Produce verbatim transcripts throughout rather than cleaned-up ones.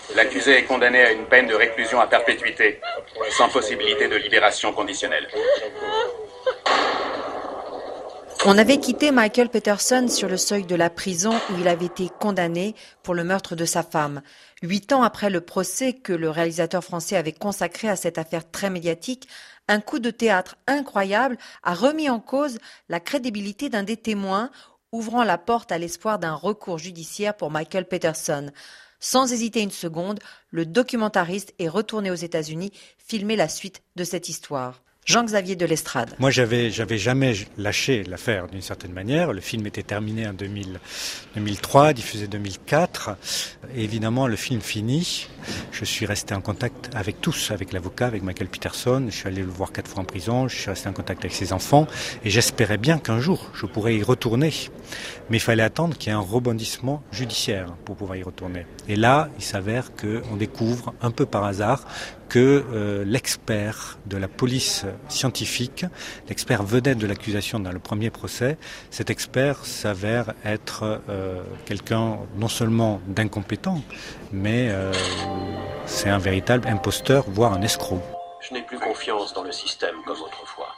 L'accusé est condamné à une peine de réclusion à perpétuité, sans possibilité de libération conditionnelle. On avait quitté Michael Peterson sur le seuil de la prison où il avait été condamné pour le meurtre de sa femme. Huit ans après le procès que le réalisateur français avait consacré à cette affaire très médiatique, un coup de théâtre incroyable a remis en cause la crédibilité d'un des témoins, ouvrant la porte à l'espoir d'un recours judiciaire pour Michael Peterson. Sans hésiter une seconde, le documentariste est retourné aux États-Unis filmer la suite de cette histoire. Jean-Xavier de Lestrade. Moi, j'avais, j'avais jamais lâché l'affaire d'une certaine manière. Le film était terminé en deux mille, deux mille trois, diffusé deux mille quatre. Et évidemment, le film fini. Je suis resté en contact avec tous, avec l'avocat, avec Michael Peterson. Je suis allé le voir quatre fois en prison. Je suis resté en contact avec ses enfants. Et j'espérais bien qu'un jour, je pourrais y retourner. Mais il fallait attendre qu'il y ait un rebondissement judiciaire pour pouvoir y retourner. Et là, il s'avère qu'on découvre, un peu par hasard, que euh, l'expert de la police scientifique, l'expert vedette de l'accusation dans le premier procès, cet expert s'avère être euh, quelqu'un non seulement d'incompétent, mais euh, c'est un véritable imposteur, voire un escroc. Je n'ai plus confiance dans le système comme autrefois.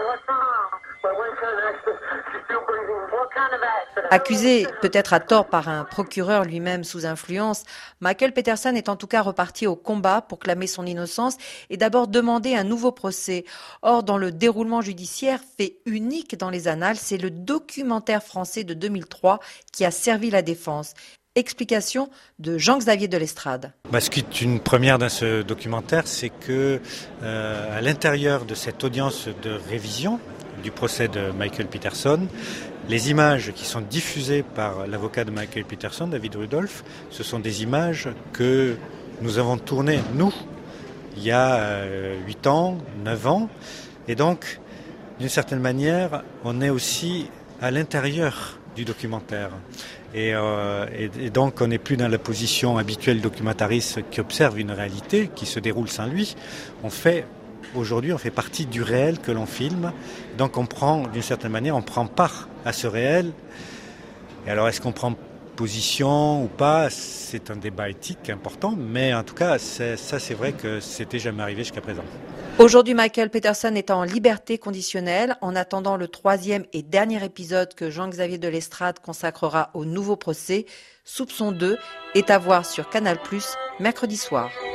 Accusé peut-être à tort par un procureur lui-même sous influence, Michael Peterson est en tout cas reparti au combat pour clamer son innocence et d'abord demander un nouveau procès. Or, dans le déroulement judiciaire, fait unique dans les annales, c'est le documentaire français de deux mille trois qui a servi la défense. Explication de Jean-Xavier de Lestrade. Bah, ce qui est une première dans ce documentaire, c'est que euh, à l'intérieur de cette audience de révision du procès de Michael Peterson, les images qui sont diffusées par l'avocat de Michael Peterson, David Rudolph, ce sont des images que nous avons tournées, nous, il y a euh, huit ans, neuf ans. Et donc, d'une certaine manière, on est aussi à l'intérieur du documentaire. Et, euh, et, et donc, on n'est plus dans la position habituelle du documentariste qui observe une réalité qui se déroule sans lui. On fait... Aujourd'hui, on fait partie du réel que l'on filme. Donc, on prend, d'une certaine manière, on prend part à ce réel. Et alors, est-ce qu'on prend position ou pas ? C'est un débat éthique important. Mais en tout cas, c'est, ça, c'est vrai que c'était jamais arrivé jusqu'à présent. Aujourd'hui, Michael Peterson est en liberté conditionnelle en attendant le troisième et dernier épisode que Jean-Xavier de Lestrade consacrera au nouveau procès. Soupçon deux est à voir sur Canal plus, mercredi soir.